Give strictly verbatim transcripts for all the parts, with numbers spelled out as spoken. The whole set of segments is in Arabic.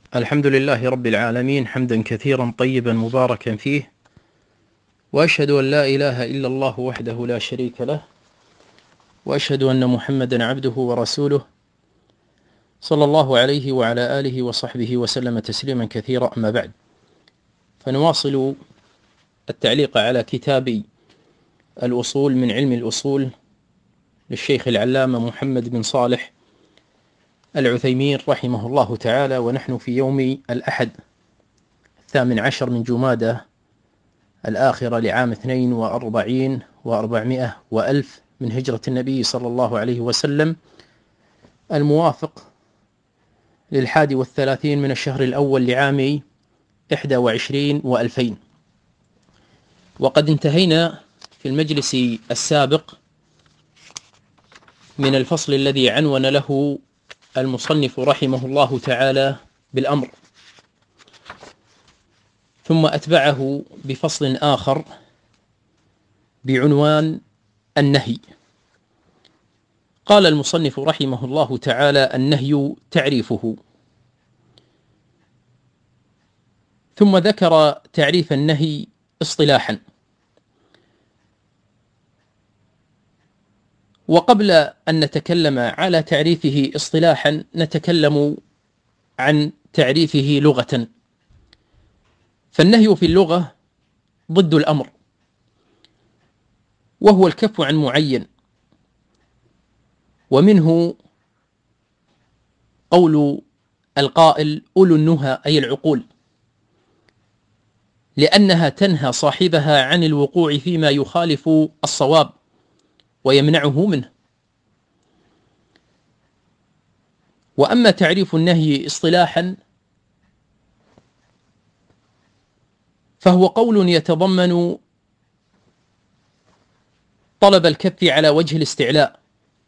الحمد لله رب العالمين، حمدا كثيرا طيبا مباركا فيه، وأشهد أن لا إله إلا الله وحده لا شريك له، وأشهد أن محمدا عبده ورسوله صلى الله عليه وعلى آله وصحبه وسلم تسليما كثيرا. أما بعد، فنواصل التعليق على كتاب الأصول من علم الأصول للشيخ العلامة محمد بن صالح العثيمين رحمه الله تعالى، ونحن في يوم الأحد الثامن عشر من جمادى الآخرة لعام اثنين وأربعين وأربعمائة وألف من هجرة النبي صلى الله عليه وسلم، الموافق للحادي والثلاثين من الشهر الأول لعام إحدى وعشرين وألفين. وقد انتهينا في المجلس السابق من الفصل الذي عنون له المصنف رحمه الله تعالى بالأمر، ثم أتبعه بفصل آخر بعنوان النهي. قال المصنف رحمه الله تعالى: النهي تعريفه. ثم ذكر تعريف النهي اصطلاحا. وقبل أن نتكلم على تعريفه اصطلاحا نتكلم عن تعريفه لغة. فالنهي في اللغة ضد الأمر، وهو الكف عن معين، ومنه قول القائل: أولو النهى، أي العقول، لأنها تنهى صاحبها عن الوقوع فيما يخالف الصواب ويمنعه منه. وأما تعريف النهي اصطلاحا فهو قول يتضمن طلب الكف على وجه الاستعلاء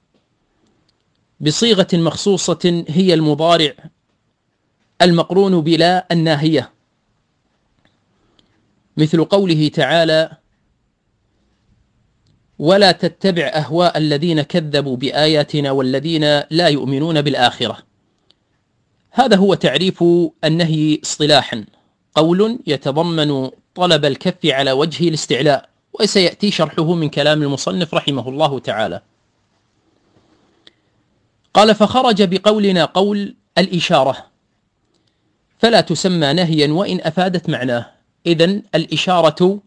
بصيغة مخصوصة هي المضارع المقرون بلا الناهية، مثل قوله تعالى: ولا تتبع أهواء الذين كذبوا بآياتنا والذين لا يؤمنون بالآخرة. هذا هو تعريف النهي اصطلاحا، قول يتضمن طلب الكف على وجه الاستعلاء، وسيأتي شرحه من كلام المصنف رحمه الله تعالى. قال: فخرج بقولنا قول الإشارة فلا تسمى نهيا وإن أفادت معناه. إذن الإشارة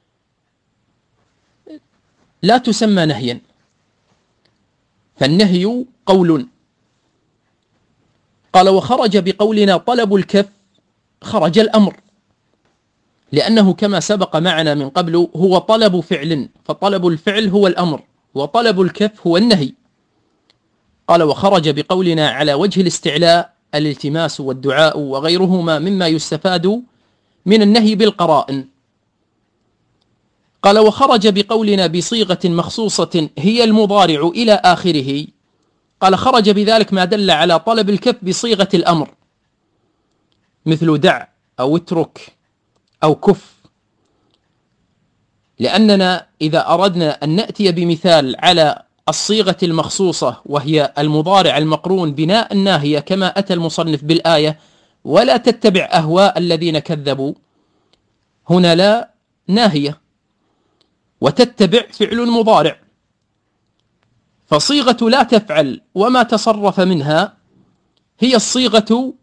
لا تسمى نهيا، فالنهي قول. قال: وخرج بقولنا طلب الكف، خرج الأمر، لأنه كما سبق معنا من قبل هو طلب فعل، فطلب الفعل هو الأمر، وطلب الكف هو النهي. قال: وخرج بقولنا على وجه الاستعلاء الالتماس والدعاء وغيرهما مما يستفاد من النهي بالقرائن. قال: وخرج بقولنا بصيغة مخصوصة هي المضارع إلى آخره. قال: خرج بذلك ما دل على طلب الكف بصيغة الأمر، مثل دع أو اترك أو كف، لأننا إذا أردنا أن نأتي بمثال على الصيغة المخصوصة وهي المضارع المقرون بناء الناهية كما أتى المصنف بالآية: ولا تتبع أهواء الذين كذبوا، هنا لا ناهية، وتتبع فعل مضارع، فصيغة لا تفعل وما تصرف منها هي الصيغة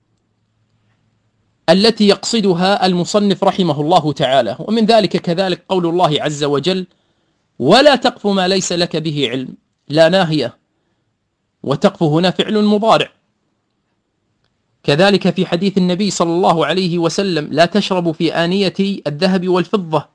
التي يقصدها المصنف رحمه الله تعالى. ومن ذلك كذلك قول الله عز وجل: ولا تقف ما ليس لك به علم، لا ناهية، وتقف هنا فعل مضارع. كذلك في حديث النبي صلى الله عليه وسلم: لا تشربوا في آنية الذهب والفضة.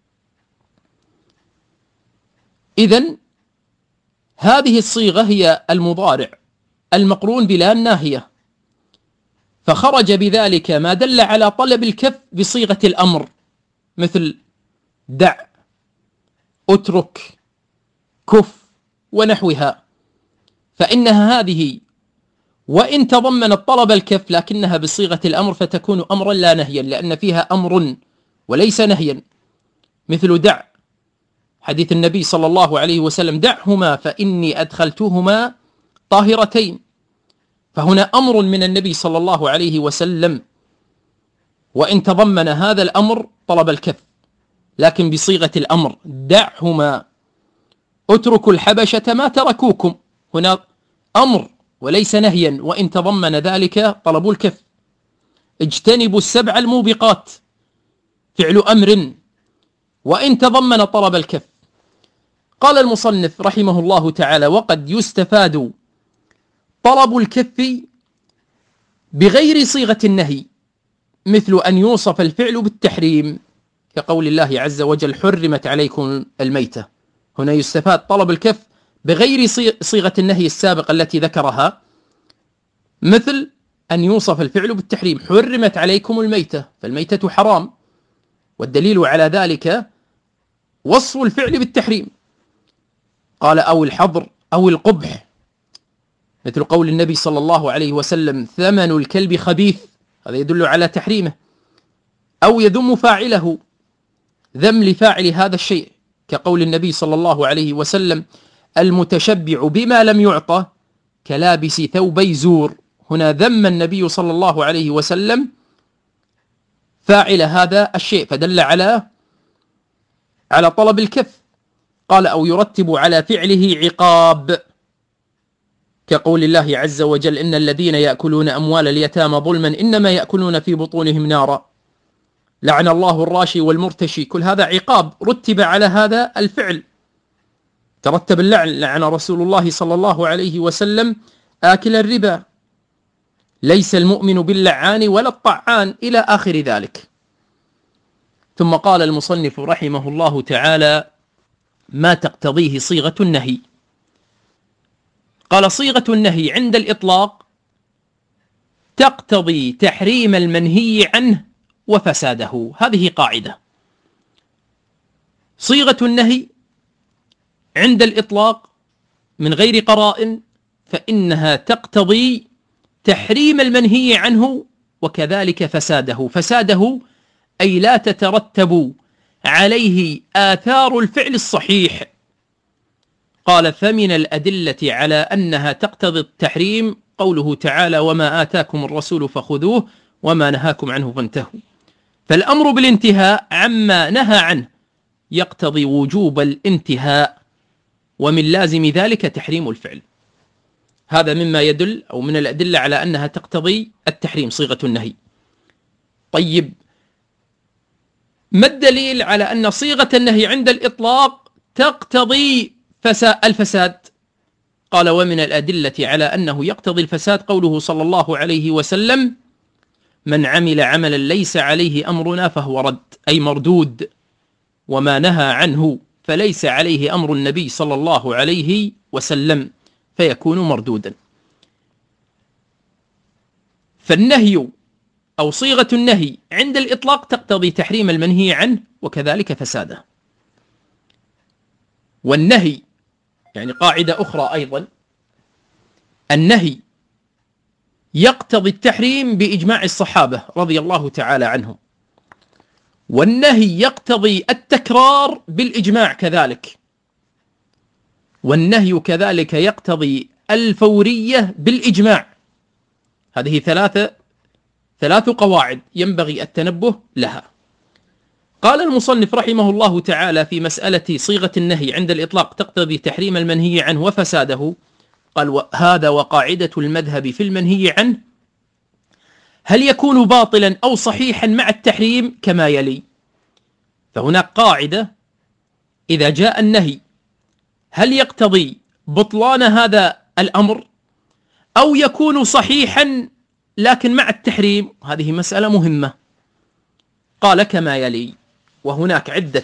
إذن هذه الصيغة هي المضارع المقرون بلا الناهية، فخرج بذلك ما دل على طلب الكف بصيغة الأمر، مثل دع، اترك، كف ونحوها، فإنها هذه وإن تضمنت طلب الكف لكنها بصيغة الأمر فتكون أمرا لا نهيا، لأن فيها أمر وليس نهيا، مثل دع، حديث النبي صلى الله عليه وسلم: دعهما فإني أدخلتهما طاهرتين. فهنا أمر من النبي صلى الله عليه وسلم، وإن تضمن هذا الأمر طلب الكف، لكن بصيغة الأمر: دعهما اتركوا الحبشة ما تركوكم. هنا أمر وليس نهيا، وإن تضمن ذلك طلب الكف. اجتنبوا السبع الموبقات، فعل أمر، وإن تضمن طلب الكف. قال المصنف رحمه الله تعالى: وقد يستفاد طلب الكف بغير صيغة النهي، مثل أن يوصف الفعل بالتحريم، كقول الله عز وجل: حرمت عليكم الميتة. هنا يستفاد طلب الكف بغير صيغة النهي السابقة التي ذكرها، مثل أن يوصف الفعل بالتحريم: حرمت عليكم الميتة، فالميتة حرام، والدليل على ذلك وصف الفعل بالتحريم. قال: أو الحظر أو القبح، مثل قول النبي صلى الله عليه وسلم: ثمن الكلب خبيث، هذا يدل على تحريمه. أو يذم فاعله، ذم لفاعل هذا الشيء، كقول النبي صلى الله عليه وسلم: المتشبع بما لم يعطى كلابس ثوبي زور. هنا ذم النبي صلى الله عليه وسلم فاعل هذا الشيء، فدل على على طلب الكف. قال: أو يرتب على فعله عقاب، كقول الله عز وجل: إن الذين يأكلون أموال اليتامى ظلما إنما يأكلون في بطونهم نارا، لعن الله الراشي والمرتشي. كل هذا عقاب رتب على هذا الفعل، ترتب اللعن، لعن رسول الله صلى الله عليه وسلم آكل الربا، ليس المؤمن باللعان ولا الطعان، إلى آخر ذلك. ثم قال المصنف رحمه الله تعالى: ما تقتضيه صيغة النهي. قال: صيغة النهي عند الإطلاق تقتضي تحريم المنهي عنه وفساده. هذه قاعدة: صيغة النهي عند الإطلاق من غير قرائن فإنها تقتضي تحريم المنهي عنه وكذلك فساده. فساده أي لا تترتب عليه آثار الفعل الصحيح. قال: فمن الأدلة على أنها تقتضي التحريم قوله تعالى: وما آتاكم الرسول فخذوه وما نهاكم عنه فانتهوا. فالأمر بالانتهاء عما نهى عنه يقتضي وجوب الانتهاء، ومن لازم ذلك تحريم الفعل. هذا مما يدل أو من الأدلة على أنها تقتضي التحريم، صيغة النهي. طيب، ما الدليل على أن صيغة النهي عند الإطلاق تقتضي الفساد؟ قال: ومن الأدلة على أنه يقتضي الفساد قوله صلى الله عليه وسلم: من عمل عملا ليس عليه أمرنا فهو رد، أي مردود، وما نهى عنه فليس عليه أمر النبي صلى الله عليه وسلم فيكون مردودا. فالنهي أو صيغة النهي عند الإطلاق تقتضي تحريم المنهي عنه وكذلك فساده. والنهي يعني قاعدة أخرى أيضا: النهي يقتضي التحريم بإجماع الصحابة رضي الله تعالى عنهم، والنهي يقتضي التكرار بالإجماع كذلك، والنهي كذلك يقتضي الفورية بالإجماع. هذه ثلاثة ثلاث قواعد ينبغي التنبه لها. قال المصنف رحمه الله تعالى في مسألة صيغة النهي عند الإطلاق تقتضي تحريم المنهي عنه وفساده، قال: هذا وقاعدة المذهب في المنهي عنه هل يكون باطلا أو صحيحا مع التحريم كما يلي. فهناك قاعدة: إذا جاء النهي هل يقتضي بطلان هذا الأمر أو يكون صحيحا لكن مع التحريم. هذه مسألة مهمة. قال: كما يلي. وهناك عدة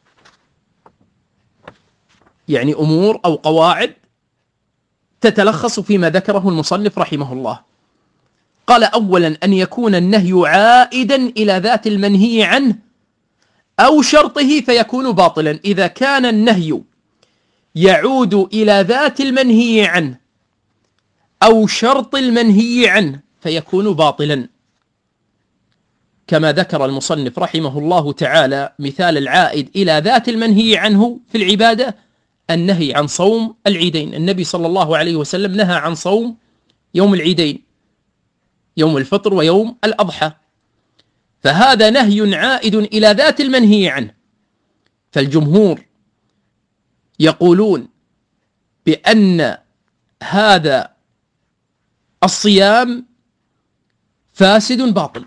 يعني أمور أو قواعد تتلخص فيما ذكره المصنف رحمه الله. قال: أولا أن يكون النهي عائدا إلى ذات المنهي عنه أو شرطه فيكون باطلا. إذا كان النهي يعود إلى ذات المنهي عنه أو شرط المنهي عنه فيكون باطلا، كما ذكر المصنف رحمه الله تعالى مثال العائد إلى ذات المنهي عنه في العبادة النهي عن صوم العيدين. النبي صلى الله عليه وسلم نهى عن صوم يوم العيدين، يوم الفطر ويوم الأضحى، فهذا نهي عائد إلى ذات المنهي عنه. فالجمهور يقولون بأن هذا الصيام فاسد باطل.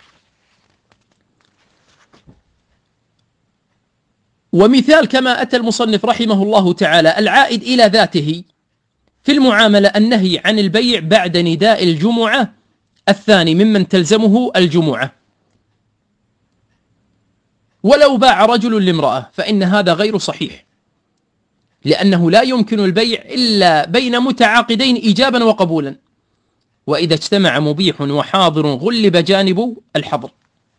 ومثال كما أتى المصنف رحمه الله تعالى العائد إلى ذاته في المعاملة النهي عن البيع بعد نداء الجمعة الثاني ممن تلزمه الجمعة، ولو باع رجل لامرأة فإن هذا غير صحيح، لأنه لا يمكن البيع إلا بين متعاقدين إيجابا وقبولا، وإذا اجتمع مبيح وحاضر غلب جانب الحظر.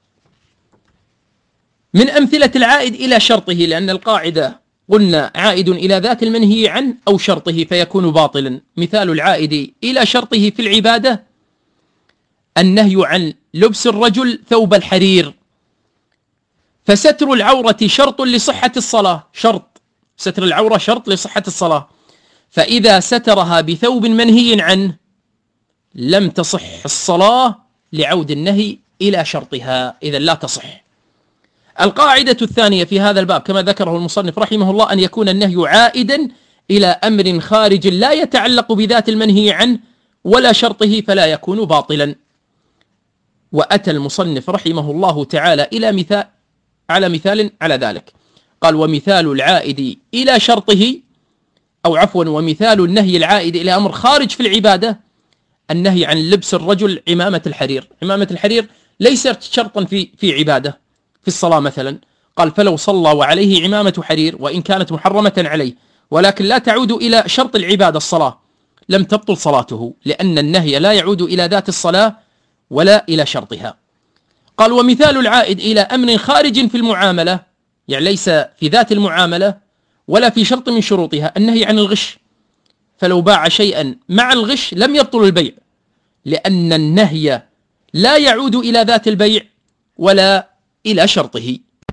من أمثلة العائد إلى شرطه، لأن القاعدة قلنا عائد إلى ذات المنهي عنه أو شرطه فيكون باطلا. مثال العائد إلى شرطه في العبادة النهي عن لبس الرجل ثوب الحرير، فستر العورة شرط لصحة الصلاة، شرط ستر العورة شرط لصحة الصلاة، فإذا سترها بثوب منهي عنه لم تصح الصلاة لعود النهي إلى شرطها، إذا لا تصح. القاعدة الثانية في هذا الباب كما ذكره المصنف رحمه الله أن يكون النهي عائدا إلى أمر خارج لا يتعلق بذات المنهي عنه ولا شرطه فلا يكون باطلا. وأتى المصنف رحمه الله تعالى إلى مثال على مثال على ذلك، قال: ومثال العائد إلى شرطه أو عفوا ومثال النهي العائد إلى أمر خارج في العبادة النهي عن لبس الرجل عمامة الحرير. عمامة الحرير ليست شرطا في في عبادة في الصلاة مثلا، قال: فلو صلى وعليه عمامة حرير وإن كانت محرمة عليه ولكن لا تعود إلى شرط العبادة الصلاة لم تبطل صلاته، لأن النهي لا يعود إلى ذات الصلاة ولا إلى شرطها. قال: ومثال العائد إلى أمر خارج في المعاملة، يعني ليس في ذات المعاملة ولا في شرط من شروطها، النهي عن الغش، فلو باع شيئا مع الغش لم يبطل البيع، لأن النهي لا يعود إلى ذات البيع ولا إلى شرطه.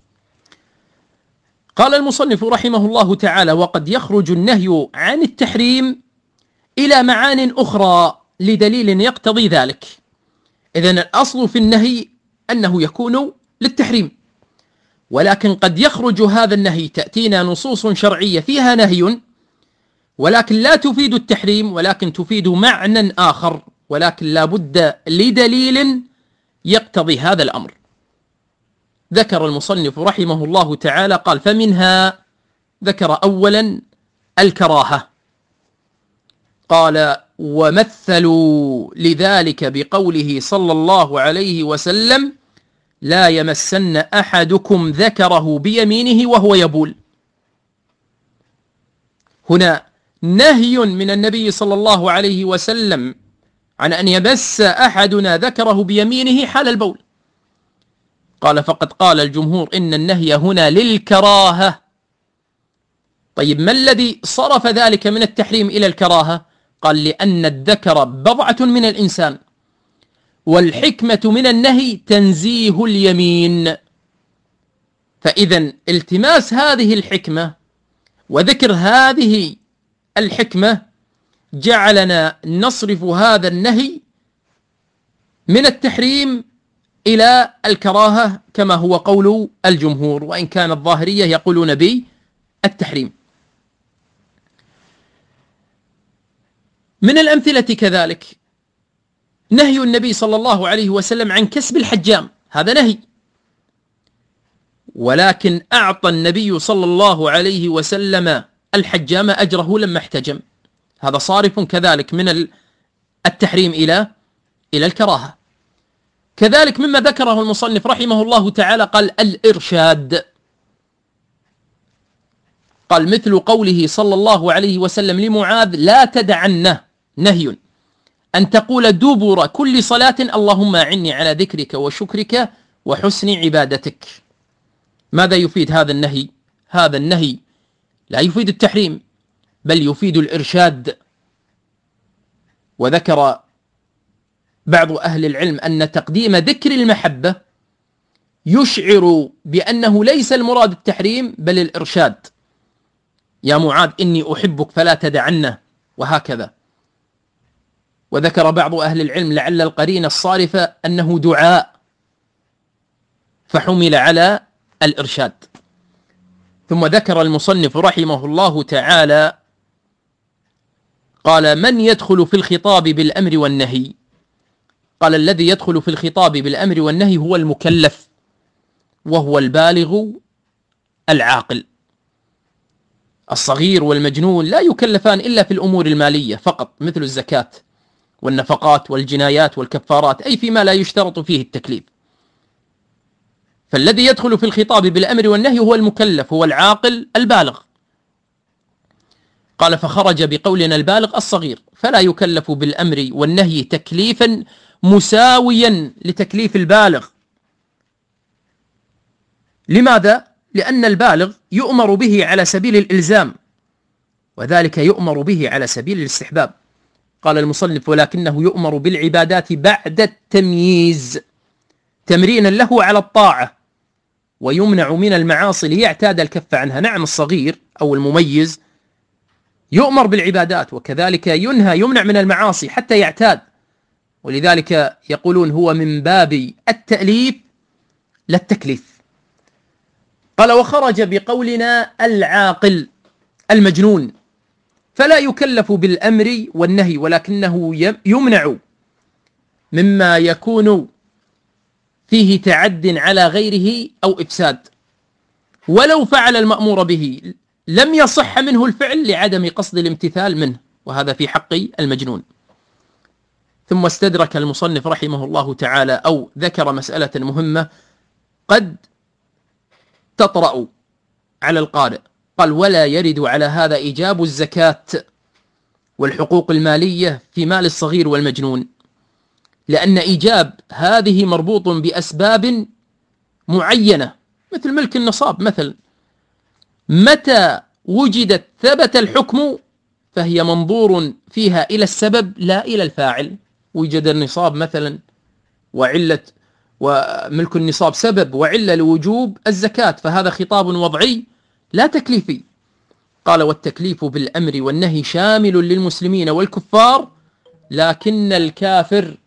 قال المصنف رحمه الله تعالى: وقد يخرج النهي عن التحريم إلى معان أخرى لدليل يقتضي ذلك. إذن الأصل في النهي أنه يكون للتحريم، ولكن قد يخرج هذا النهي، تأتينا نصوص شرعية فيها نهي ولكن لا تفيد التحريم ولكن تفيد معنى آخر، ولكن لا بد لدليل يقتضي هذا الأمر. ذكر المصنف رحمه الله تعالى قال: فمنها، ذكر أولا الكراهة، قال: ومثلوا لذلك بقوله صلى الله عليه وسلم: لا يمسن أحدكم ذكره بيمينه وهو يبول. هنا نهي من النبي صلى الله عليه وسلم عن أن يمس أحدنا ذكره بيمينه حال البول. قال: فقد قال الجمهور إن النهي هنا للكراهة. طيب ما الذي صرف ذلك من التحريم إلى الكراهة؟ قال: لأن الذكر بضعة من الإنسان، والحكمة من النهي تنزيه اليمين، فإذا التماس هذه الحكمة وذكر هذه الحكمة جعلنا نصرف هذا النهي من التحريم إلى الكراهة كما هو قول الجمهور، وإن كان الظاهرية يقولون بالتحريم. من الأمثلة كذلك نهي النبي صلى الله عليه وسلم عن كسب الحجام، هذا نهي، ولكن أعطى النبي صلى الله عليه وسلم الحجام أجره لما احتجم، هذا صارف كذلك من التحريم إلى إلى الكراهة. كذلك مما ذكره المصنف رحمه الله تعالى قال: الإرشاد، قال: مثل قوله صلى الله عليه وسلم لمعاذ: لا تدعنه، نهي أن تقول دبر كل صلاة اللهم أعني على ذكرك وشكرك وحسن عبادتك. ماذا يفيد هذا النهي؟ هذا النهي لا يفيد التحريم بل يفيد الإرشاد. وذكر بعض أهل العلم أن تقديم ذكر المحبة يشعر بأنه ليس المراد التحريم بل الإرشاد، يا معاذ إني أحبك فلا تدعنه، وهكذا. وذكر بعض أهل العلم لعل القرينة الصارفة أنه دعاء فحمل على الإرشاد. ثم ذكر المصنف رحمه الله تعالى قال: من يدخل في الخطاب بالأمر والنهي؟ قال: الذي يدخل في الخطاب بالأمر والنهي هو المكلف، وهو البالغ العاقل. الصغير والمجنون لا يكلفان إلا في الأمور المالية فقط، مثل الزكاة والنفقات والجنايات والكفارات، أي فيما لا يشترط فيه التكليف. فالذي يدخل في الخطاب بالأمر والنهي هو المكلف، هو العاقل البالغ. قال: فخرج بقولنا البالغ الصغير، فلا يكلف بالأمر والنهي تكليفا مساويا لتكليف البالغ. لماذا؟ لأن البالغ يؤمر به على سبيل الإلزام، وذلك يؤمر به على سبيل الاستحباب. قال المصنف: ولكنه يؤمر بالعبادات بعد التمييز تمرينا له على الطاعة، ويمنع من المعاصي ليعتاد الكف عنها. نعم، الصغير أو المميز يؤمر بالعبادات، وكذلك ينهى يمنع من المعاصي حتى يعتاد، ولذلك يقولون هو من باب التأليف لا التكليف. قال: وخرج بقولنا العاقل المجنون، فلا يكلف بالأمر والنهي، ولكنه يمنع مما يكون فيه تعد على غيره أو إفساد، ولو فعل المأمور به لم يصح منه الفعل لعدم قصد الامتثال منه، وهذا في حق المجنون. ثم استدرك المصنف رحمه الله تعالى أو ذكر مسألة مهمة قد تطرأ على القارئ. قال: ولا يرد على هذا إيجاب الزكاة والحقوق المالية في مال الصغير والمجنون، لأن إيجاب هذه مربوط بأسباب معينة، مثل ملك النصاب مثلا، متى وجدت ثبت الحكم فهي منظور فيها إلى السبب لا إلى الفاعل. وجد النصاب مثلا وعلة وملك النصاب سبب وعلة لوجوب الزكاة، فهذا خطاب وضعي لا تكليفي. قال: والتكليف بالأمر والنهي شامل للمسلمين والكفار، لكن الكافر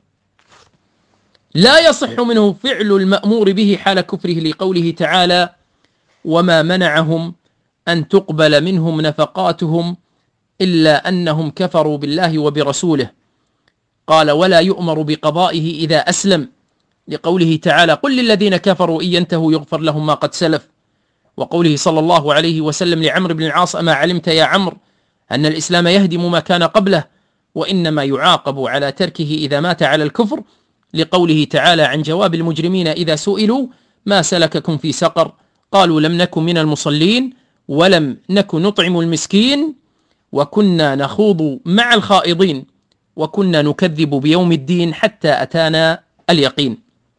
لا يصح منه فعل المأمور به حال كفره، لقوله تعالى: وما منعهم أن تقبل منهم نفقاتهم إلا أنهم كفروا بالله وبرسوله. قال: ولا يؤمر بقضائه إذا أسلم، لقوله تعالى: قل للذين كفروا إن ينتهوا يغفر لهم ما قد سلف. وقوله صلى الله عليه وسلم لعمرو بن العاص: أما علمت يا عمرو أن الإسلام يهدم ما كان قبله، وإنما يعاقب على تركه إذا مات على الكفر. لقوله تعالى عن جواب المجرمين إذا سئلوا ما سلككم في سقر، قالوا لم نكن من المصلين ولم نكن نطعم المسكين وكنا نخوض مع الخائضين وكنا نكذب بيوم الدين حتى أتانا اليقين.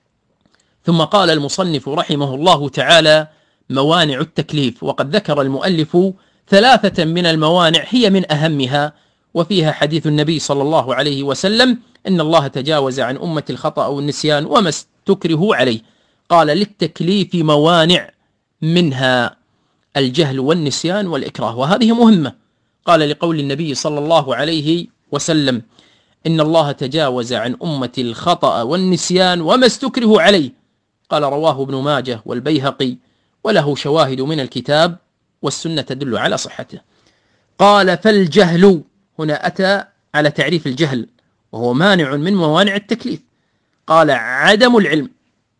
ثم قال المصنف رحمه الله تعالى: موانع التكليف. وقد ذكر المؤلف ثلاثة من الموانع هي من أهمها، وفيها حديث النبي صلى الله عليه وسلم: إن الله تجاوز عن أمة الخطأ والنسيان وما استكرهوا عليه. قال: للتكليف موانع، منها الجهل والنسيان والإكراه، وهذه مهمة. قال: لقول النبي صلى الله عليه وسلم: إن الله تجاوز عن أمة الخطأ والنسيان وما استكرهوا عليه. قال: رواه ابن ماجه والبيهقي، وله شواهد من الكتاب والسنة تدل على صحته. قال: فالجهل، هنا أتى على تعريف الجهل وهو مانع من موانع التكليف. قال: عدم العلم.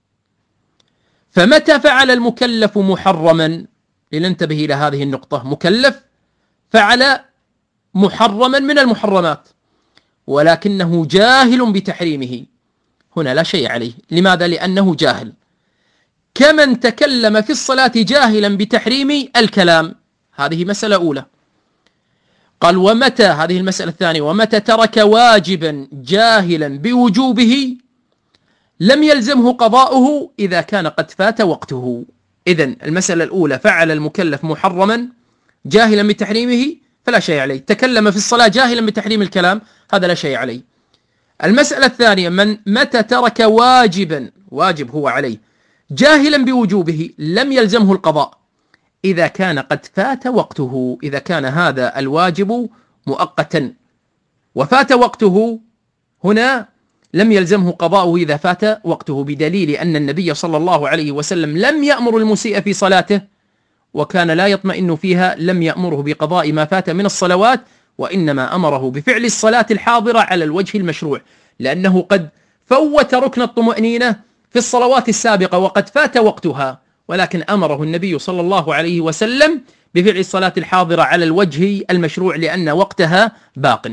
فمتى فعل المكلف محرما، لننتبه إلى هذه النقطة، مكلف فعل محرما من المحرمات ولكنه جاهل بتحريمه، هنا لا شيء عليه. لماذا؟ لأنه جاهل، كمن تكلم في الصلاة جاهلا بتحريم الكلام. هذه مسألة أولى. قال: ومتى، هذه المسألة الثانية، ومتى ترك واجبا جاهلا بوجوبه لم يلزمه قضاؤه إذا كان قد فات وقته. إذن المسألة الأولى: فعل المكلف محرما جاهلا بتحريمه فلا شيء عليه. تكلم في الصلاة جاهلا بتحريم الكلام، هذا لا شيء عليه. المسألة الثانية: من متى ترك واجبا، واجب هو عليه، جاهلا بوجوبه لم يلزمه القضاء إذا كان قد فات وقته. إذا كان هذا الواجب مؤقتا وفات وقته هنا لم يلزمه قضاؤه إذا فات وقته، بدليل أن النبي صلى الله عليه وسلم لم يأمر المسيء في صلاته وكان لا يطمئن فيها، لم يأمره بقضاء ما فات من الصلوات، وإنما أمره بفعل الصلاة الحاضرة على الوجه المشروع، لأنه قد فوت ركن الطمأنينة في الصلوات السابقة وقد فات وقتها، ولكن أمره النبي صلى الله عليه وسلم بفعل الصلاة الحاضرة على الوجه المشروع لأن وقتها باق.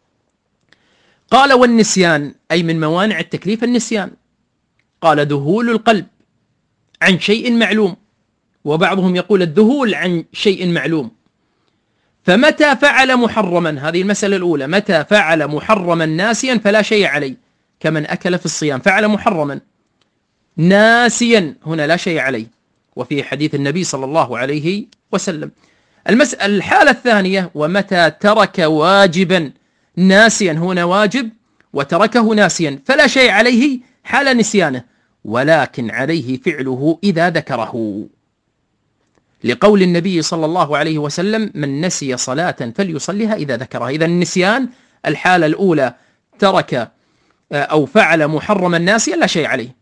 قال والنسيان، أي من موانع التكليف النسيان. قال ذهول القلب عن شيء معلوم، وبعضهم يقول الذهول عن شيء معلوم. فمتى فعل محرما، هذه المسألة الأولى، متى فعل محرما ناسيا فلا شيء عليه، كمن أكل في الصيام فعل محرما ناسيا هنا لا شيء عليه، وفي حديث النبي صلى الله عليه وسلم. المسألة الحالة الثانية، ومتى ترك واجبا ناسيا، هنا واجب وتركه ناسيا فلا شيء عليه حال نسيانه، ولكن عليه فعله إذا ذكره، لقول النبي صلى الله عليه وسلم من نسي صلاة فليصلها إذا ذكرها. إذا النسيان الحالة الأولى ترك أو فعل محرما ناسيا لا شيء عليه.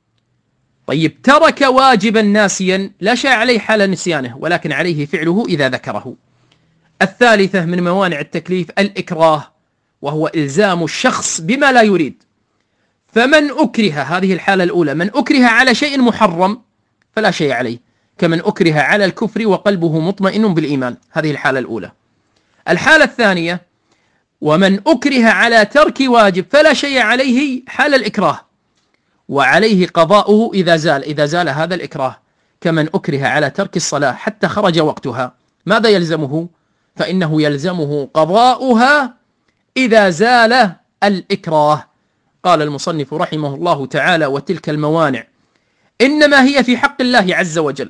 طيب ترك واجبا ناسيا لا شيء عليه حال نسيانه، ولكن عليه فعله إذا ذكره. الثالثة من موانع التكليف الإكراه، وهو إلزام الشخص بما لا يريد. فمن أكره، هذه الحالة الأولى، من أكره على شيء محرم فلا شيء عليه، كمن أكره على الكفر وقلبه مطمئن بالإيمان، هذه الحالة الأولى. الحالة الثانية ومن أكره على ترك واجب فلا شيء عليه حال الإكراه، وعليه قضاؤه إذا زال إذا زال هذا الإكراه، كمن أكره على ترك الصلاة حتى خرج وقتها، ماذا يلزمه؟ فإنه يلزمه قضاؤها إذا زال الإكراه. قال المصنف رحمه الله تعالى وتلك الموانع إنما هي في حق الله عز وجل،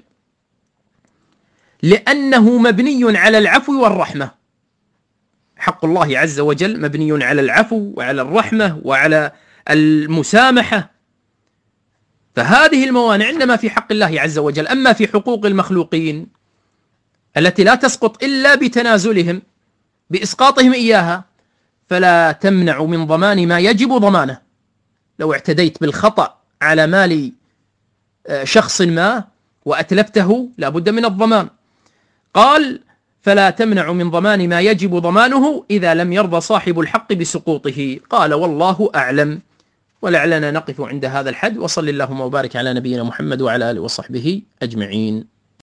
لأنه مبني على العفو والرحمة. حق الله عز وجل مبني على العفو وعلى الرحمة وعلى المسامحة، فهذه الموانع إنما في حق الله عز وجل. أما في حقوق المخلوقين التي لا تسقط إلا بتنازلهم بإسقاطهم إياها فلا تمنع من ضمان ما يجب ضمانه. لو اعتديت بالخطأ على مال شخص ما وأتلفته لا بد من الضمان. قال فلا تمنع من ضمان ما يجب ضمانه إذا لم يرضى صاحب الحق بسقوطه. قال والله أعلم. ولعلنا نقف عند هذا الحد، وصل اللهم وبارك على نبينا محمد وعلى آله وصحبه أجمعين.